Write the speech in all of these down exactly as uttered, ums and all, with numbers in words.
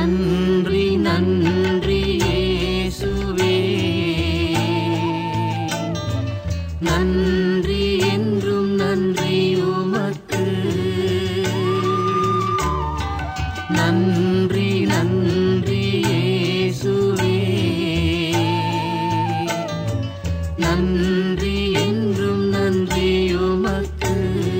நன்றி நன்றி இயேசுவே, நன்றி என்றும் நன்றி உமக்கு. நன்றி நன்றி இயேசுவே, நன்றி என்றும் நன்றி உமக்கு.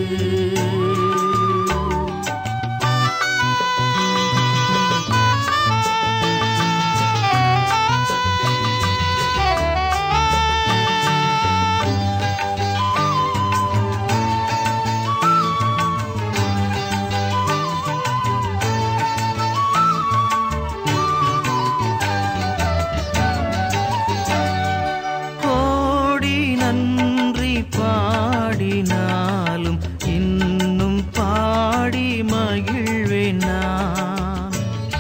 நன்றி பாடினாலும் இன்னும் பாடி மகிழ்வேன் நான்.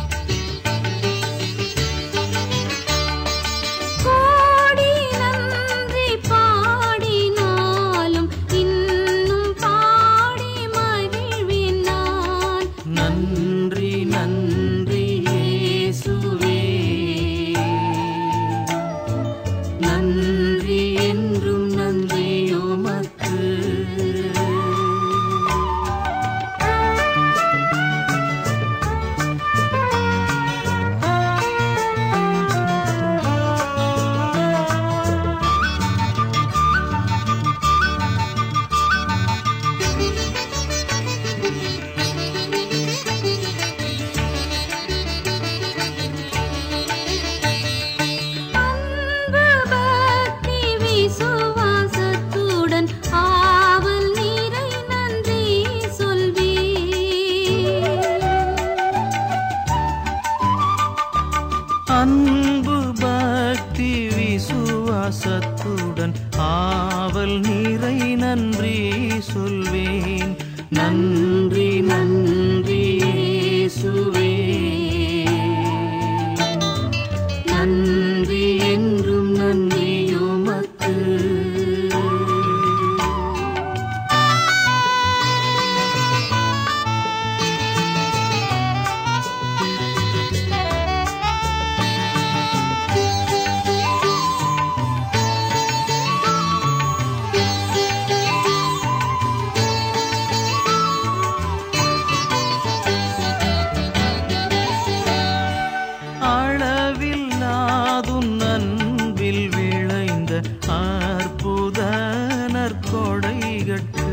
கோடி நன்றி பாடினாலும் இன்னும் பாடி மகிழ்வேன் நான். நன்றி நன்றி இயேசுவே, நன்றி என்றும் நன்றி உமக்கு. விசுவாசத்துடன் ஆவல் நீரை நன்றி சொல்வேன். அன்பு பக்தி விசுவாசத்துடன் ஆவல் நீரை நன்றி சொல்வேன். நன்றி நன்றி இயேசுவே, நன்றி என்றும் நன்றி உமக்கு. அளவில்லாதுன் அன்பில் விளைந்த அற்புத நற்கொடைகட்கு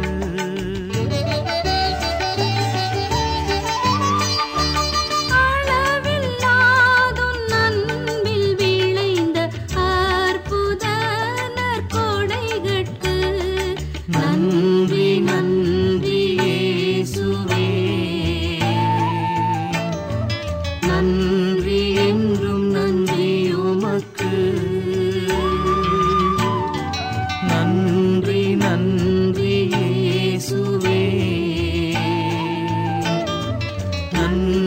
அளவில்லாதுன் அன்பில் விளைந்த அற்புத நற்கொடைகட்கு நன்றி நன்றி இயேசுவே, நன்றி என்றும் நன்றி உமக்கு. நன்றி நன்றி இயேசுவே, நன்றி